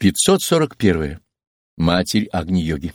541. Матерь Агни-йоги.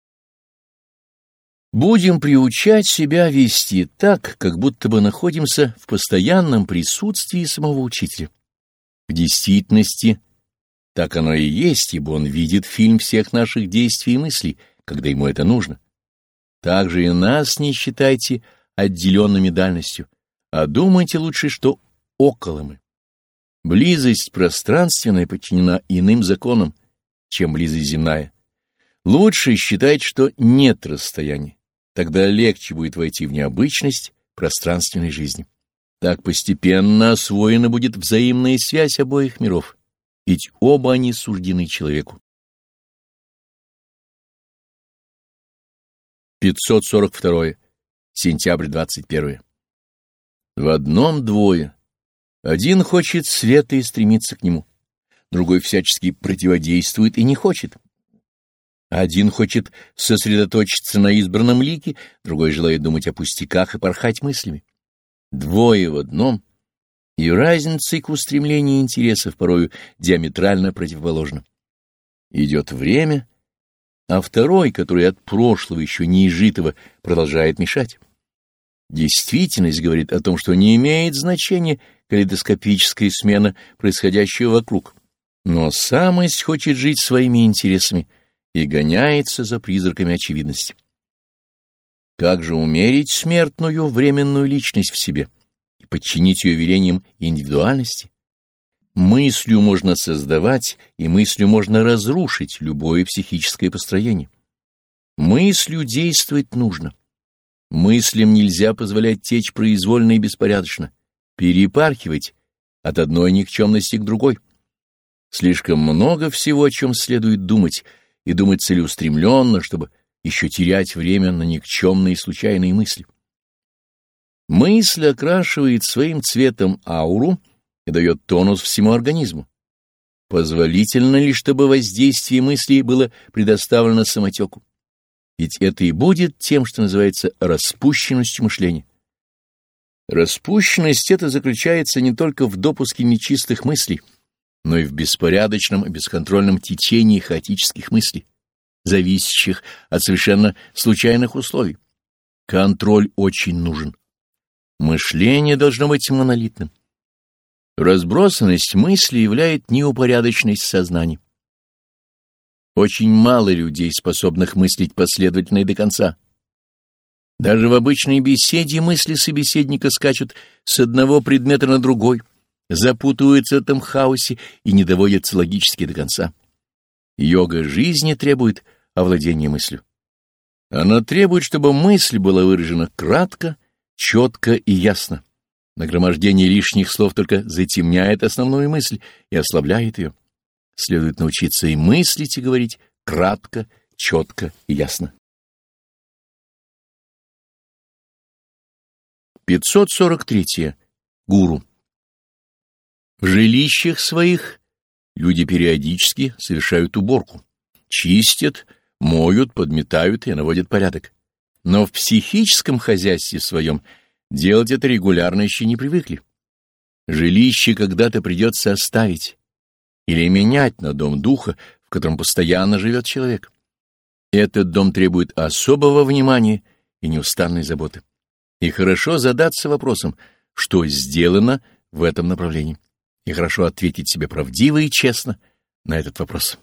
Будем приучать себя вести так, как будто бы находимся в постоянном присутствии самого учителя. В действительности так оно и есть, ибо он видит фильм всех наших действий и мыслей, когда ему это нужно. Также и нас не считайте отделенными дальностью, а думайте лучше, что около мы. Близость пространственная подчинена иным законам, чем близость земная. Лучше считать, что нет расстояния. Тогда легче будет войти в необычность пространственной жизни. Так постепенно освоена будет взаимная связь обоих миров, ведь оба они суждены человеку. 542. Сентябрь 21. В одном двое. Один хочет света и стремится к нему, другой всячески противодействует и не хочет. Один хочет сосредоточиться на избранном лике, другой желает думать о пустяках и порхать мыслями. Двое в одном, и разница их устремлений и интересов порою диаметрально противоположна. Идет время, а второй, который от прошлого еще не изжитого, продолжает мешать. Действительность говорит о том, что не имеет значения калейдоскопическая смена происходящего вокруг, но самость хочет жить своими интересами и гоняется за призраками очевидности. Как же умерить смертную временную личность в себе и подчинить ее велениям индивидуальности? Мыслью можно создавать, и мыслью можно разрушить любое психическое построение. Мыслью действовать нужно. Мыслям нельзя позволять течь произвольно и беспорядочно, перепархивать от одной никчемности к другой. Слишком много всего, о чем следует думать, и думать целеустремленно, чтобы еще терять время на никчемные и случайные мысли. Мысль окрашивает своим цветом ауру и дает тонус всему организму. Позволительно ли, чтобы воздействие мыслей было предоставлено самотеку? Ведь это и будет тем, что называется распущенностью мышления. Распущенность эта заключается не только в допуске нечистых мыслей, но и в беспорядочном и бесконтрольном течении хаотических мыслей, зависящих от совершенно случайных условий. Контроль очень нужен. Мышление должно быть монолитным. Разбросанность мыслей являет неупорядоченность сознания. Очень мало людей, способных мыслить последовательно и до конца. Даже в обычной беседе мысли собеседника скачут с одного предмета на другой, запутываются в этом хаосе и не доводятся логически до конца. Йога жизни требует овладения мыслью. Она требует, чтобы мысль была выражена кратко, четко и ясно. Нагромождение лишних слов только затемняет основную мысль и ослабляет ее. Следует научиться и мыслить, и говорить кратко, четко и ясно. 543. Гуру. В жилищах своих люди периодически совершают уборку, чистят, моют, подметают и наводят порядок. Но в психическом хозяйстве своем делать это регулярно еще не привыкли. Жилище когда-то придется оставить или менять на дом духа, в котором постоянно живет человек. Этот дом требует особого внимания и неустанной заботы. И хорошо задаться вопросом, что сделано в этом направлении, и хорошо ответить себе правдиво и честно на этот вопрос.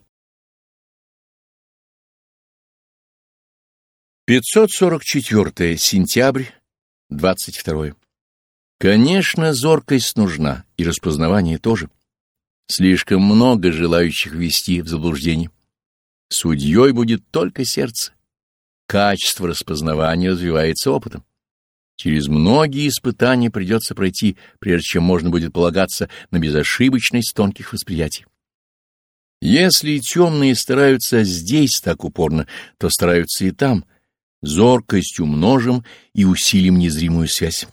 544. Сентябрь 22. Конечно, зоркость нужна, и распознавание тоже. Слишком много желающих ввести в заблуждение. Судьей будет только сердце. Качество распознавания развивается опытом. Через многие испытания придется пройти, прежде чем можно будет полагаться на безошибочность тонких восприятий. Если темные стараются здесь так упорно, то стараются и там. Зоркость умножим и усилим незримую связь.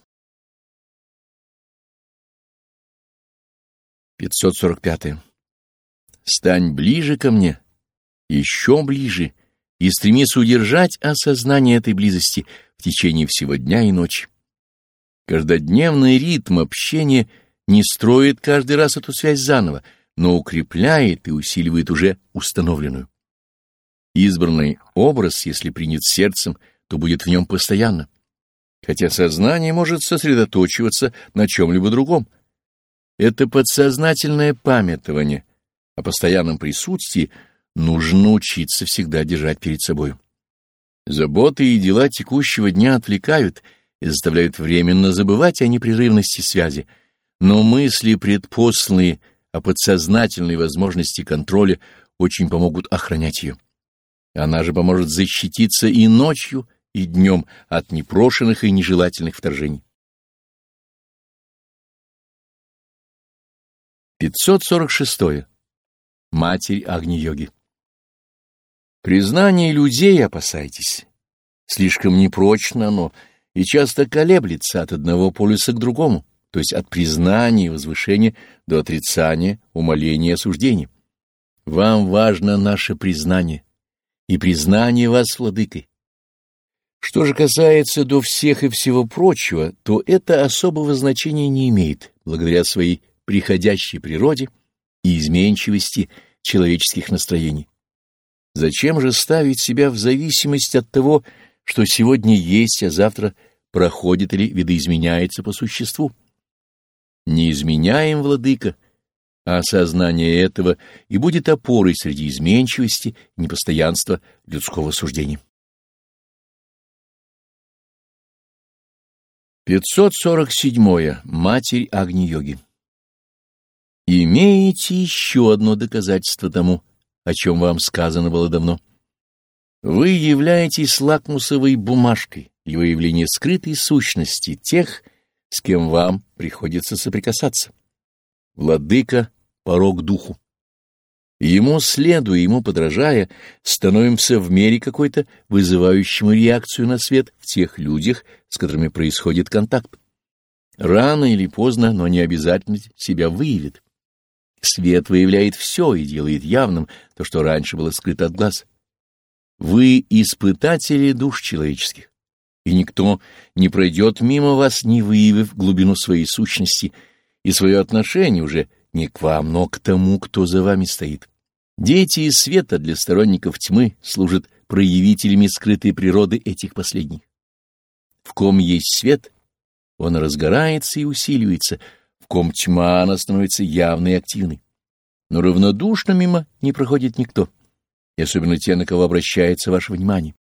545. Стань ближе ко мне, еще ближе, и стремись удержать осознание этой близости в течение всего дня и ночи. Каждодневный ритм общения не строит каждый раз эту связь заново, но укрепляет и усиливает уже установленную. Избранный образ, если принят сердцем, то будет в нем постоянно, хотя сознание может сосредоточиваться на чем-либо другом. Это подсознательное памятование о постоянном присутствии нужно учиться всегда держать перед собой. Заботы и дела текущего дня отвлекают и заставляют временно забывать о непрерывности связи, но мысли, предпосланные о подсознательной возможности контроля, очень помогут охранять ее. Она же поможет защититься и ночью, и днем от непрошенных и нежелательных вторжений. 546. Матерь Агни-йоги. Признание людей опасайтесь. Слишком непрочно оно и часто колеблется от одного полюса к другому, то есть от признания и возвышения до отрицания, умаления и осуждения. Вам важно наше признание, и признание вас владыкой. Что же касается до всех и всего прочего, то это особого значения не имеет, благодаря своей приходящей природе и изменчивости человеческих настроений. Зачем же ставить себя в зависимость от того, что сегодня есть, а завтра проходит или видоизменяется по существу? Не изменяем, владыка, а осознание этого и будет опорой среди изменчивости и непостоянства людского суждения. 547. Матерь Агни-йоги. Имеете еще одно доказательство тому, о чем вам сказано было давно. Вы являетесь лакмусовой бумажкой для выявления скрытой сущности тех, с кем вам приходится соприкасаться. Владыка — порок духу. Ему следуя, ему подражая, становимся в мере какой-то вызывающему реакцию на свет в тех людях, с которыми происходит контакт. Рано или поздно, но не обязательно себя выявит. Свет выявляет все и делает явным то, что раньше было скрыто от глаз. Вы испытатели душ человеческих, и никто не пройдет мимо вас, не выявив глубину своей сущности и свое отношение уже не к вам, но к тому, кто за вами стоит. Дети из света для сторонников тьмы служат проявителями скрытой природы этих последних. В ком есть свет, он разгорается и усиливается, в ком тьма, она становится явной и активной. Но равнодушно мимо не проходит никто, и особенно те, на кого обращается ваше внимание.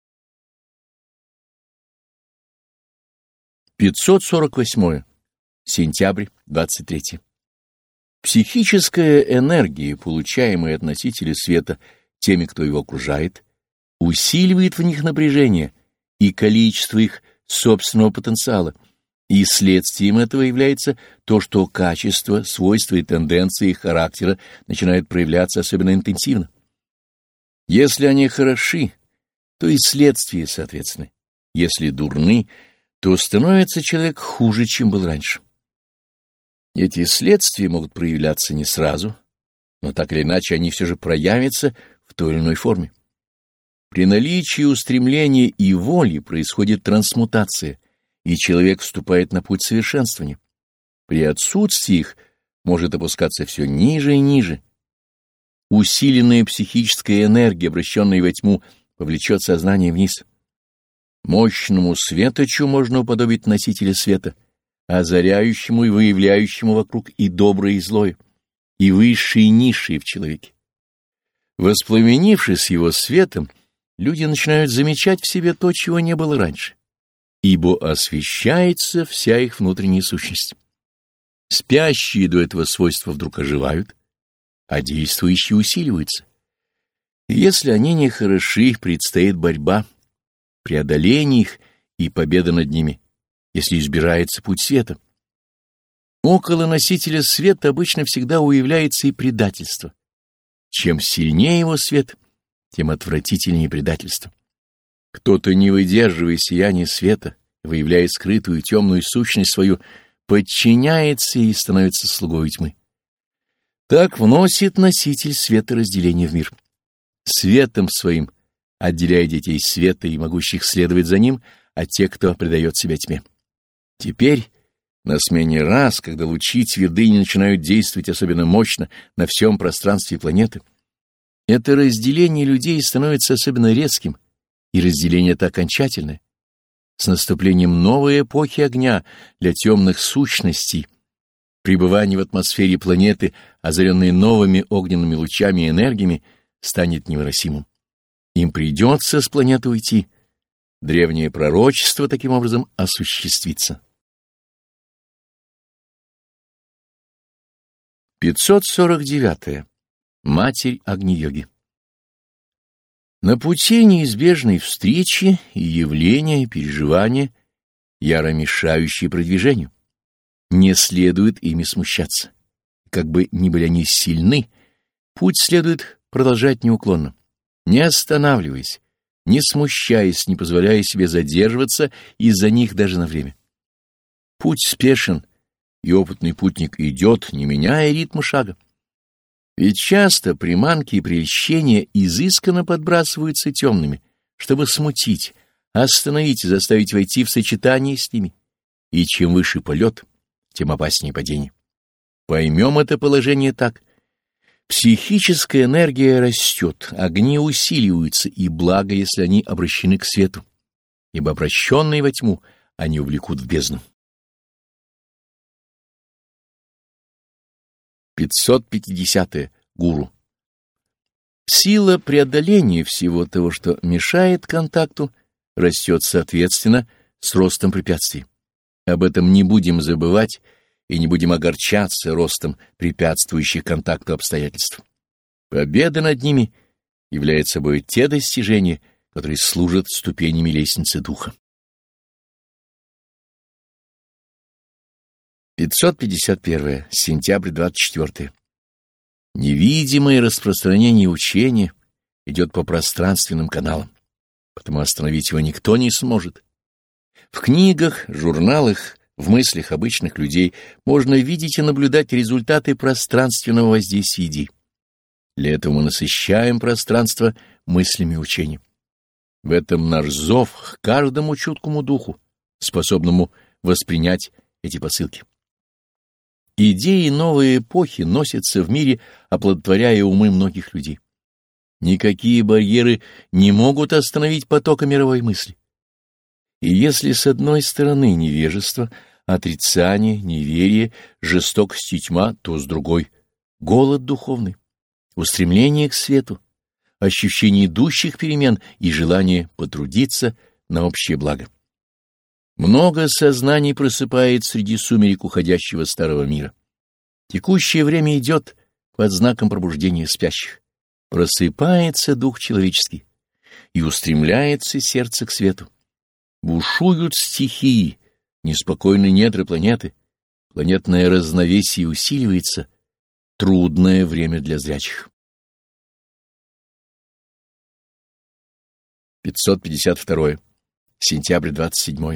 548. Сентябрь, 23. Психическая энергия, получаемая от носителей света теми, кто его окружает, усиливает в них напряжение и количество их собственного потенциала, и следствием этого является то, что качество, свойства и тенденции их характера начинают проявляться особенно интенсивно. Если они хороши, то и следствия соответственно. Если дурны, то становится человек хуже, чем был раньше. Эти следствия могут проявляться не сразу, но так или иначе они все же проявятся в той или иной форме. При наличии устремления и воли происходит трансмутация, и человек вступает на путь совершенствования. При отсутствии их может опускаться все ниже и ниже. Усиленная психическая энергия, обращенная во тьму, повлечет сознание вниз. Мощному светочу можно уподобить носителя света, озаряющему и выявляющему вокруг и доброе, и злое, и высшее, и низшее в человеке. Воспламенившись его светом, люди начинают замечать в себе то, чего не было раньше, ибо освещается вся их внутренняя сущность. Спящие до этого свойства вдруг оживают, а действующие усиливаются. И если они не хороши, предстоит борьба, преодоление их и победа над ними, если избирается путь света. Около носителя света обычно всегда уявляется и предательство. Чем сильнее его свет, тем отвратительнее предательство. Кто-то, не выдерживая сияния света, выявляя скрытую темную сущность свою, подчиняется и становится слугой тьмы. Так вносит носитель света разделение в мир. Светом своим отделяя детей света и могущих следовать за ним, от тех, кто предает себя тьме. Теперь На смене раз, когда лучи твердыни начинают действовать особенно мощно на всем пространстве планеты, это разделение людей становится особенно резким, и разделение это окончательное. С наступлением новой эпохи огня для темных сущностей, пребывание в атмосфере планеты, озаренной новыми огненными лучами и энергиями, станет невыносимым. Им придется с планеты уйти. Древнее пророчество таким образом осуществится. 549. Матерь Агни-йоги. На пути неизбежной встречи и явления, и переживания, яро мешающие продвижению. Не следует ими смущаться. Как бы ни были они сильны, путь следует продолжать неуклонно, не останавливаясь, не смущаясь, не позволяя себе задерживаться из-за них даже на время. Путь спешен, и опытный путник идет, не меняя ритма шага. Ведь часто приманки и прельщения изысканно подбрасываются темными, чтобы смутить, остановить и заставить войти в сочетание с ними. И чем выше полет, тем опаснее падение. Поймем это положение так. Психическая энергия растет, огни усиливаются, и благо, если они обращены к свету, ибо обращенные во тьму они увлекут в бездну. 550. Гуру. Сила преодоления всего того, что мешает контакту, растет соответственно с ростом препятствий. Об этом не будем забывать и не будем огорчаться ростом препятствующих контакту обстоятельств. Победа над ними является собой те достижения, которые служат ступенями лестницы духа. 551. Сентябрь 24. Невидимое распространение учения идет по пространственным каналам, потому остановить его никто не сможет. В книгах, журналах, в мыслях обычных людей можно видеть и наблюдать результаты пространственного воздействия идей. Для этого мы насыщаем пространство мыслями учения. В этом наш зов к каждому чуткому духу, способному воспринять эти посылки. Идеи новой эпохи носятся в мире, оплодотворяя умы многих людей. Никакие барьеры не могут остановить потока мировой мысли. И если с одной стороны невежество, отрицание, неверие, жестокость и тьма, то с другой — голод духовный, устремление к свету, ощущение идущих перемен и желание потрудиться на общее благо. Много сознаний просыпает среди сумерек уходящего старого мира. Текущее время идет под знаком пробуждения спящих. Просыпается дух человеческий, и устремляется сердце к свету. Бушуют стихии, неспокойны недры планеты, планетное разновесие усиливается, трудное время для зрячих. 552. Сентябрь 27.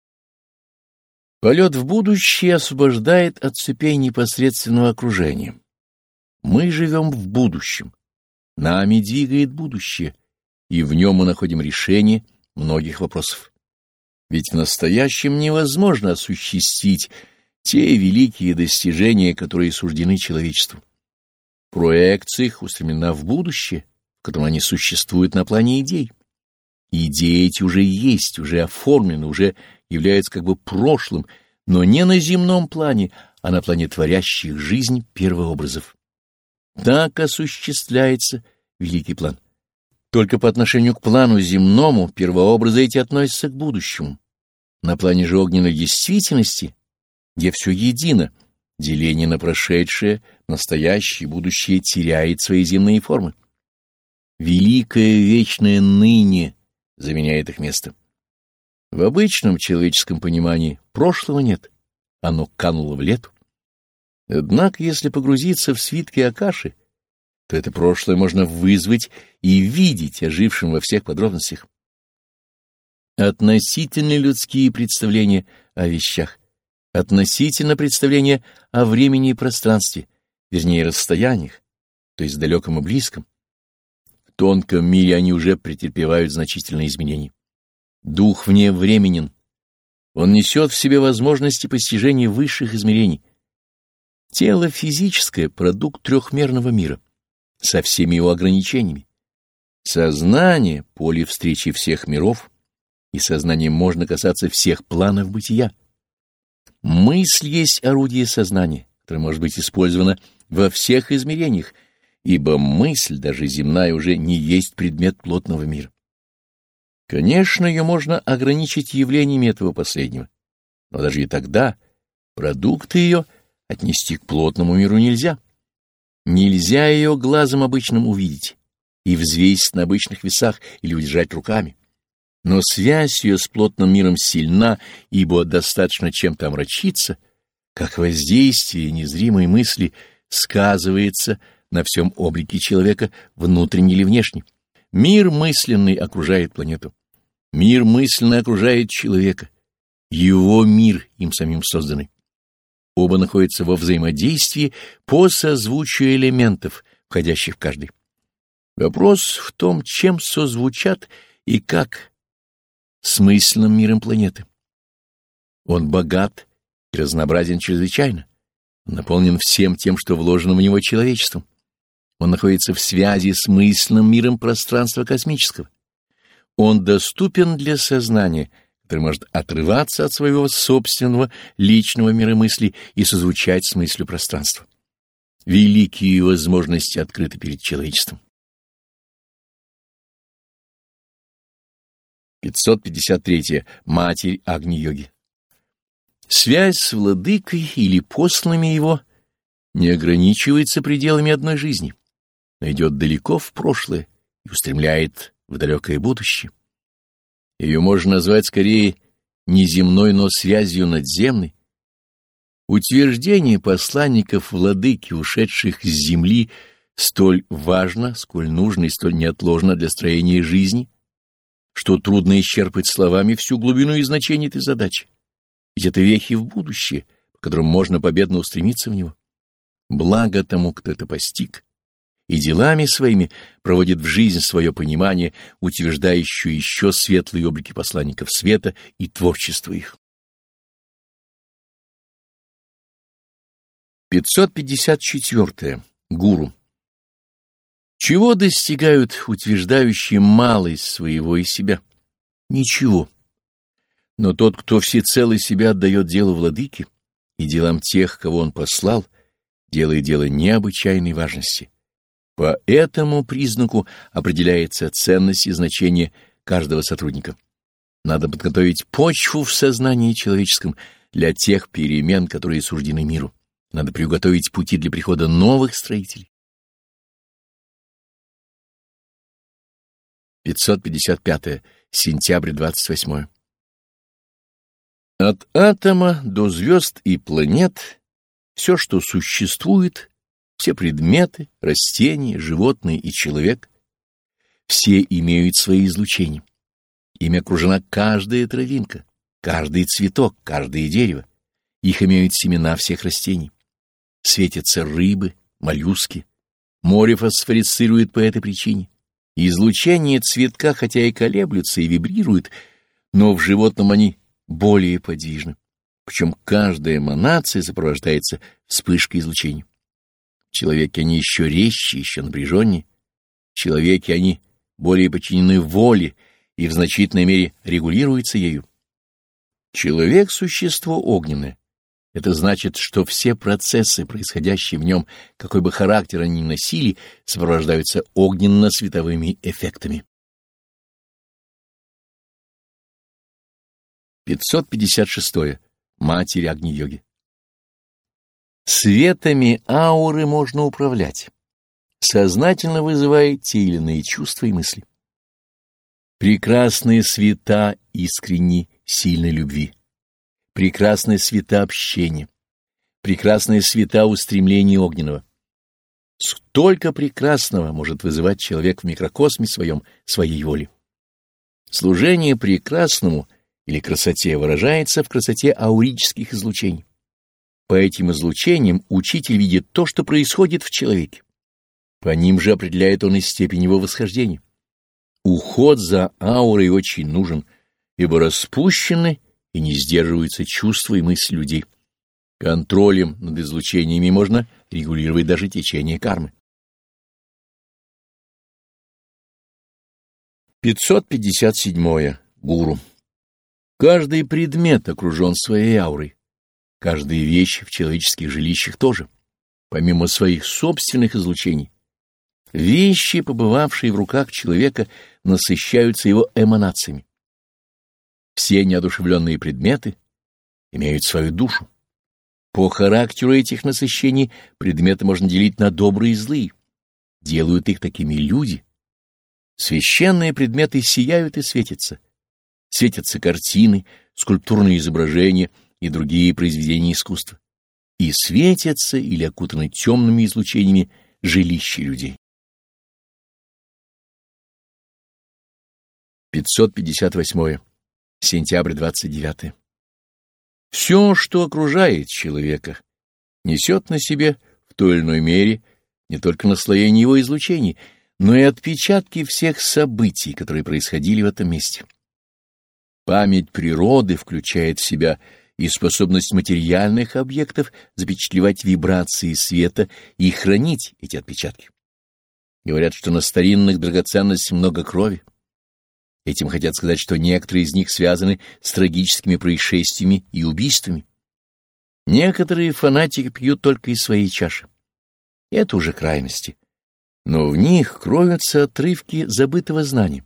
Полет в будущее освобождает от цепей непосредственного окружения. Мы живем в будущем, нами двигает будущее, и в нем мы находим решение многих вопросов. Ведь в настоящем невозможно осуществить те великие достижения, которые суждены человечеству. Проекция их устремлена в будущее, в котором они существуют на плане идей. Идеи эти уже есть, уже оформлены, уже являются как бы прошлым, но не на земном плане, а на плане творящих жизнь первообразов. Так осуществляется великий план. Только по отношению к плану земному первообразы эти относятся к будущему. На плане же огненной действительности, где все едино, деление на прошедшее, настоящее и будущее теряет свои земные формы. Великое вечное ныне заменяет их место. В обычном человеческом понимании прошлого нет, оно кануло в лету. Однако, если погрузиться в свитки Акаши, то это прошлое можно вызвать и видеть ожившим во всех подробностях. Относительно людские представления о вещах, относительно представления о времени и пространстве, вернее расстояниях, то есть далеком и близком. В тонком мире они уже претерпевают значительные изменения. Дух вне временен, Он несет в себе возможности постижения высших измерений. Тело физическое — продукт трехмерного мира, со всеми его ограничениями. Сознание — поле встречи всех миров, и сознанием можно касаться всех планов бытия. Мысль есть орудие сознания, которое может быть использовано во всех измерениях, ибо мысль, даже земная, уже не есть предмет плотного мира. Конечно, ее можно ограничить явлениями этого последнего, но даже и тогда продукты ее отнести к плотному миру нельзя. Нельзя ее глазом обычным увидеть и взвесить на обычных весах или удержать руками. Но связь ее с плотным миром сильна, ибо достаточно чем-то омрачиться, как воздействие незримой мысли сказывается на всем облике человека, внутренний или внешний. Мир мысленный окружает планету. Мир мысленный окружает человека. Его мир, им самим созданный. Оба находятся во взаимодействии по созвучию элементов, входящих в каждый. Вопрос в том, чем созвучат и как с мысленным миром планеты. Он богат и разнообразен чрезвычайно. Он наполнен всем тем, что вложено в него человечеством. Он находится в связи с мысленным миром пространства космического. Он доступен для сознания, которое может отрываться от своего собственного личного мира мысли и созвучать с мыслью пространства. Великие возможности открыты перед человечеством. 553. Матерь Агни-йоги. Связь с владыкой или посланными его не ограничивается пределами одной жизни, но идет далеко в прошлое и устремляет в далекое будущее. Ее можно назвать скорее не земной, но связью надземной. Утверждение посланников владыки, ушедших с земли, столь важно, сколь нужно и столь неотложно для строения жизни, что трудно исчерпать словами всю глубину и значение этой задачи. Ведь это вехи в будущее, по которым можно победно устремиться в него. Благо тому, кто это постиг, и делами своими проводит в жизнь свое понимание, утверждающее еще светлые облики посланников света и творчество их. 554. Гуру. Чего достигают утверждающие малость своего и себя? Ничего. Но тот, кто всецело себя отдает делу владыки и делам тех, кого он послал, делает дело необычайной важности. По этому признаку определяется ценность и значение каждого сотрудника. Надо подготовить почву в сознании человеческом для тех перемен, которые суждены миру. Надо приготовить пути для прихода новых строителей. 555. Сентябрь 28. От атома до звезд и планет все, что существует, все предметы, растения, животные и человек, все имеют свои излучения. Ими окружена каждая травинка, каждый цветок, каждое дерево. Их имеют семена всех растений. Светятся рыбы, моллюски. Море фосфорицирует по этой причине. Излучения цветка, хотя и колеблются и вибрируют, но в животном они более подвижны. Причем каждая эманация сопровождается вспышкой излучения. В человеке они еще резче, еще напряженнее. В человеке они более подчинены воле и в значительной мере регулируются ею. Человек — существо огненное. Это значит, что все процессы, происходящие в нем, какой бы характер они ни носили, сопровождаются огненно-световыми эффектами. 556. Матерь Агни-йоги. Светами ауры можно управлять, сознательно вызывая те или иные чувства и мысли. Прекрасные света искренней, сильной любви. Прекрасные света общения, прекрасные света устремления огненного. Столько прекрасного может вызывать человек в микрокосме своем, своей воли. Служение прекрасному или красоте выражается в красоте аурических излучений. По этим излучениям учитель видит то, что происходит в человеке. По ним же определяет он и степень его восхождения. Уход за аурой очень нужен, ибо распущены и не сдерживаются чувства и мысли людей. Контролем над излучениями можно регулировать даже течение кармы. 557. Гуру. Каждый предмет окружен своей аурой. Каждая вещь в человеческих жилищах тоже, помимо своих собственных излучений. Вещи, побывавшие в руках человека, насыщаются его эманациями. Все неодушевленные предметы имеют свою душу. По характеру этих насыщений предметы можно делить на добрые и злые. Делают их такими люди. Священные предметы сияют и светятся. Светятся картины, скульптурные изображения и другие произведения искусства. И светятся или окутаны темными излучениями жилища людей. 558. Сентябрь 29. Все, что окружает человека, несет на себе в той или иной мере не только наслоение его излучений, но и отпечатки всех событий, которые происходили в этом месте. Память природы включает в себя и способность материальных объектов запечатлевать вибрации света и хранить эти отпечатки. Говорят, что на старинных драгоценностях много крови. Этим хотят сказать, что некоторые из них связаны с трагическими происшествиями и убийствами. Некоторые фанатики пьют только из своей чаши. Это уже крайности. Но в них кроются отрывки забытого знания.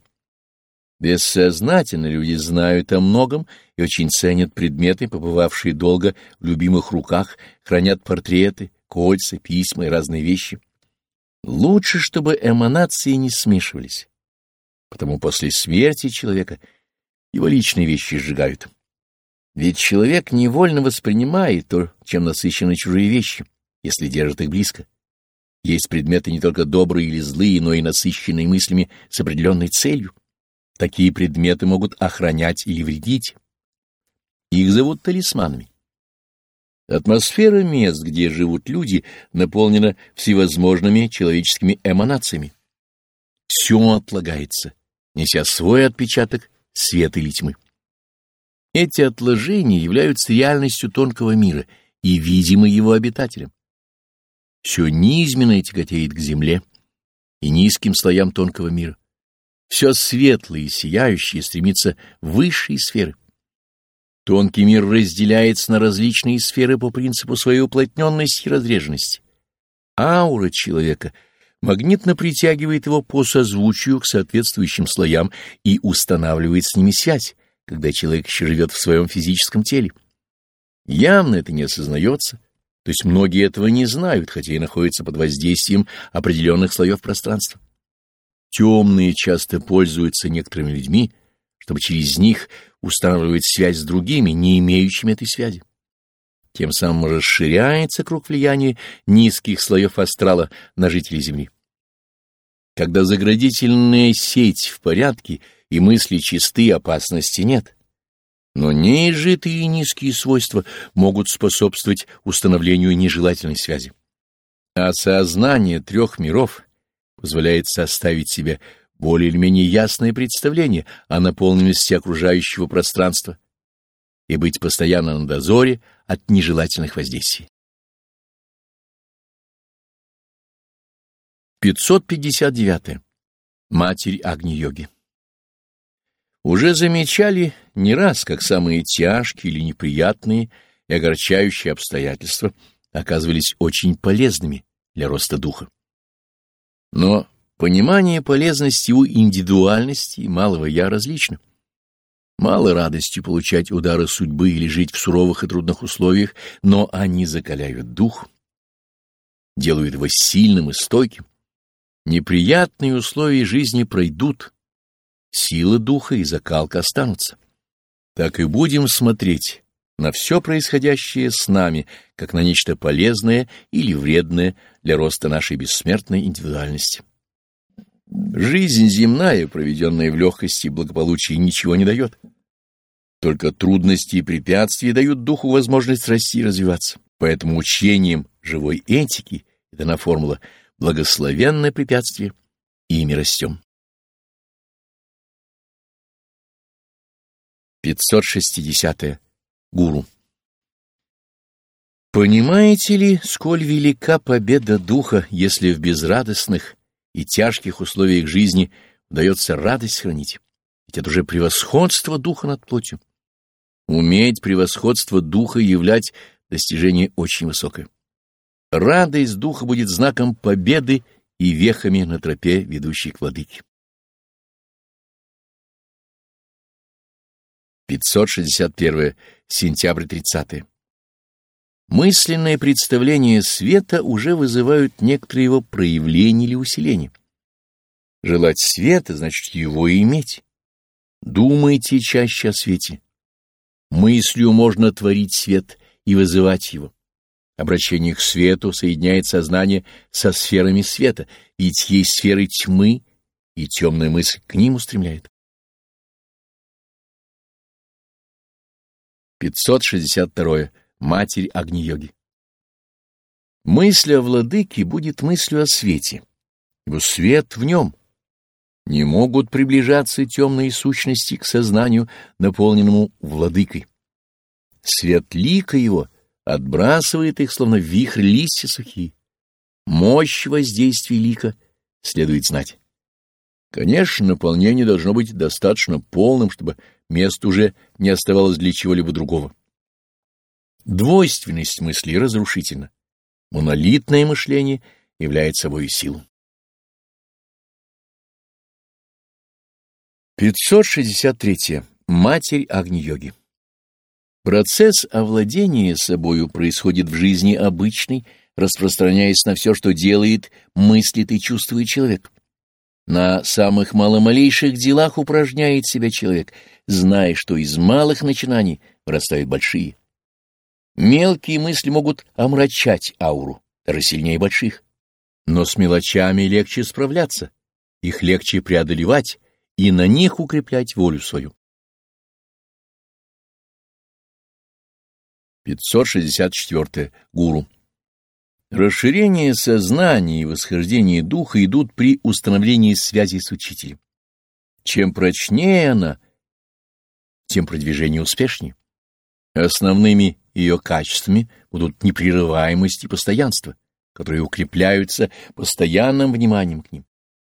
Бессознательно люди знают о многом и очень ценят предметы, побывавшие долго в любимых руках, хранят портреты, кольца, письма и разные вещи. Лучше, чтобы эманации не смешивались. Потому после смерти человека его личные вещи сжигают. Ведь человек невольно воспринимает то, чем насыщены чужие вещи, если держит их близко. Есть предметы не только добрые или злые, но и насыщенные мыслями с определенной целью. Такие предметы могут охранять или вредить. Их зовут талисманами. Атмосфера мест, где живут люди, наполнена всевозможными человеческими эманациями. Все отлагается, неся свой отпечаток света или тьмы. Эти отложения являются реальностью тонкого мира и видимы его обитателям. Все низменное тяготеет к земле и низким слоям тонкого мира. Все светлое и сияющее стремится в высшие сферы. Тонкий мир разделяется на различные сферы по принципу своей уплотненности и разреженности. Аура человека магнитно притягивает его по созвучию к соответствующим слоям и устанавливает с ними связь, когда человек еще живет в своем физическом теле. Явно это не осознается, то есть многие этого не знают, хотя и находятся под воздействием определенных слоев пространства. Темные часто пользуются некоторыми людьми, чтобы через них устанавливать связь с другими, не имеющими этой связи. Тем самым расширяется круг влияния низких слоев астрала на жителей Земли. Когда заградительная сеть в порядке и мысли чисты, опасности нет. Но неизжитые и низкие свойства могут способствовать установлению нежелательной связи. А сознание трех миров позволяет составить себе более или менее ясное представление о наполненности окружающего пространства и быть постоянно на дозоре от нежелательных воздействий. 559. Матерь Агни-йоги. Уже замечали не раз, как самые тяжкие или неприятные и огорчающие обстоятельства оказывались очень полезными для роста духа. Но понимание полезности у индивидуальности и малого «я» различно. Мало радости получать удары судьбы или жить в суровых и трудных условиях, но они закаляют дух, делают его сильным и стойким. Неприятные условия жизни пройдут, сила духа и закалка останутся. Так и будем смотреть на все происходящее с нами, как на нечто полезное или вредное для роста нашей бессмертной индивидуальности. Жизнь земная, проведенная в легкости и благополучии, ничего не дает. Только трудности и препятствия дают духу возможность расти и развиваться. Поэтому учением живой этики дана формула «благословенное препятствие, ими растем». 560. Гуру. Понимаете ли, сколь велика победа духа, если в безрадостных и тяжких условиях жизни удается радость хранить? Ведь это уже превосходство духа над плотью. Уметь превосходство духа являть достижение очень высокое. Радость духа будет знаком победы и вехами на тропе, ведущей к владыке. 561. Сентябрь 30. Мысленные представления света уже вызывают некоторые его проявления или усиления. Желать света значит его иметь. Думайте чаще о свете. Мыслью можно творить свет и вызывать его. Обращение к свету соединяет сознание со сферами света, ведь есть сферы тьмы, и темная мысль к ним устремляет. 562. Матерь Агни-йоги. Мысль о владыке будет мыслью о свете, ибо свет в нем. Не могут приближаться темные сущности к сознанию, наполненному владыкой. Свет лика его отбрасывает их, словно вихрь листья сухие. Мощь воздействия лика следует знать. Конечно, наполнение должно быть достаточно полным, чтобы места уже не оставалось для чего-либо другого. Двойственность мысли разрушительна. Монолитное мышление является собой силу. 563. Матерь Агни-йоги. Процесс овладения собою происходит в жизни обычной, распространяясь на все, что делает, мыслит и чувствует человек. На самых маломалейших делах упражняет себя человек, зная, что из малых начинаний вырастают большие. Мелкие мысли могут омрачать ауру, даже сильнее больших. Но с мелочами легче справляться, их легче преодолевать и на них укреплять волю свою. 564. Гуру. Расширение сознания и восхождение духа идут при установлении связи с учителем. Чем прочнее она, тем продвижение успешнее. Основными ее качествами будут непрерываемость и постоянство, которые укрепляются постоянным вниманием к ним.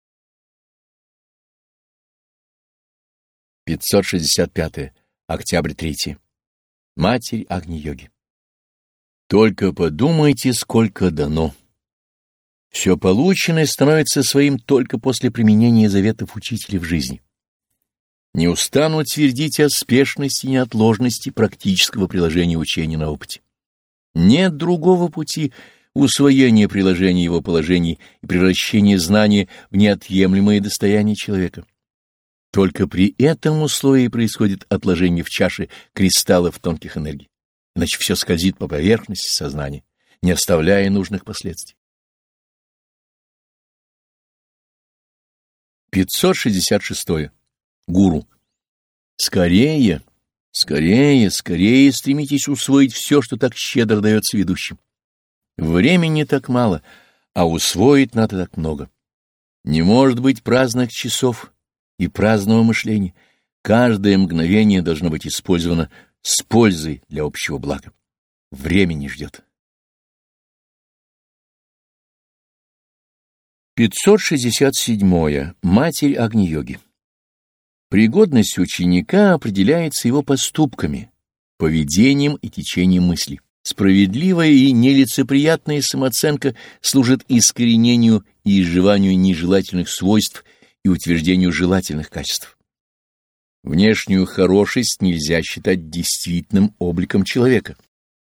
565. Октябрь 3. Матерь Агни-йоги. Только подумайте, сколько дано. Все полученное становится своим только после применения заветов учителя в жизни. Не устану твердить о спешности и неотложности практического приложения учения на опыте. Нет другого пути усвоения приложения его положений и превращения знания в неотъемлемое достояние человека. Только при этом условии происходит отложение в чаше кристаллов тонких энергий, иначе все скользит по поверхности сознания, не оставляя нужных последствий. 566. Гуру. Скорее, скорее, скорее стремитесь усвоить все, что так щедро дается ведущим. Времени так мало, а усвоить надо так много. Не может быть праздных часов и праздного мышления. Каждое мгновение должно быть использовано с пользой для общего блага. Время не ждет. 567. Матерь Агни-йоги. Пригодность ученика определяется его поступками, поведением и течением мысли. Справедливая и нелицеприятная самооценка служит искоренению и изживанию нежелательных свойств и утверждению желательных качеств. Внешнюю хорошесть нельзя считать действительным обликом человека.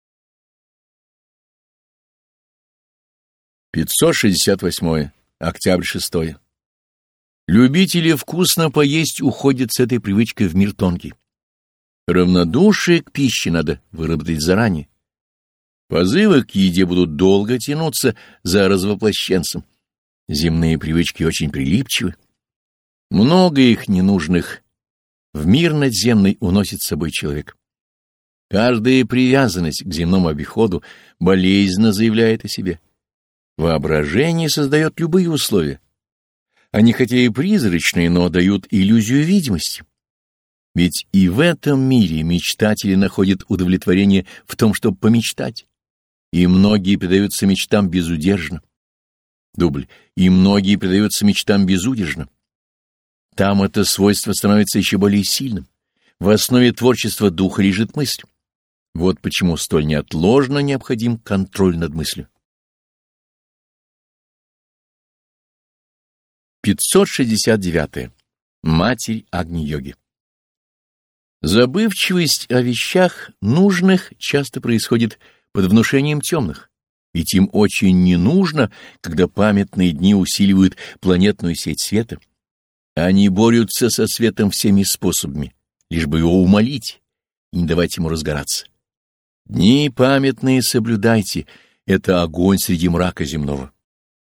568. Октябрь 6. Любители вкусно поесть уходят с этой привычкой в мир тонкий. Равнодушие к пище надо выработать заранее. Позывы к еде будут долго тянуться за развоплощенцем. Земные привычки очень прилипчивы. Много их ненужных в мир надземный уносит с собой человек. Каждая привязанность к земному обиходу болезненно заявляет о себе. Воображение создает любые условия. Они хотя и призрачные, но дают иллюзию видимости. Ведь и в этом мире мечтатели находят удовлетворение в том, чтобы помечтать, и многие предаются мечтам безудержно. Дубль. И многие предаются мечтам безудержно. Там это свойство становится еще более сильным. В основе творчества духа лежит мысль. Вот почему столь неотложно необходим контроль над мыслью. 569. Матерь Агни-йоги. Забывчивость о вещах нужных часто происходит под внушением темных, ведь им очень не нужно, когда памятные дни усиливают планетную сеть света. Они борются со светом всеми способами, лишь бы его умолить и не давать ему разгораться. Дни памятные соблюдайте — это огонь среди мрака земного.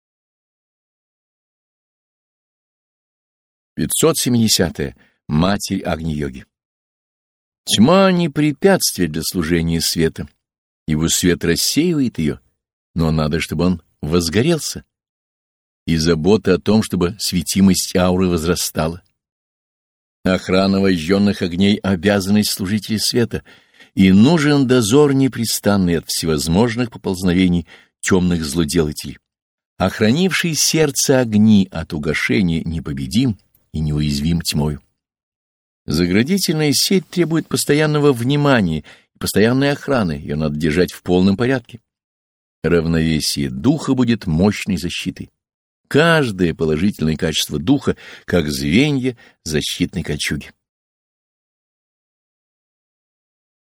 570. Матерь Агни-йоги. Тьма не препятствие для служения света, ибо свет рассеивает ее, но надо, чтобы он возгорелся, и забота о том, чтобы светимость ауры возрастала. Охрана вожженных огней — обязанность служителей света, и нужен дозор непрестанный от всевозможных поползновений темных злоделателей. Охранивший сердце огни от угошения непобедим и неуязвим тьмою. Заградительная сеть требует постоянного внимания и постоянной охраны, ее надо держать в полном порядке. Равновесие духа будет мощной защитой. Каждое положительное качество духа, как звенья защитной кольчуги.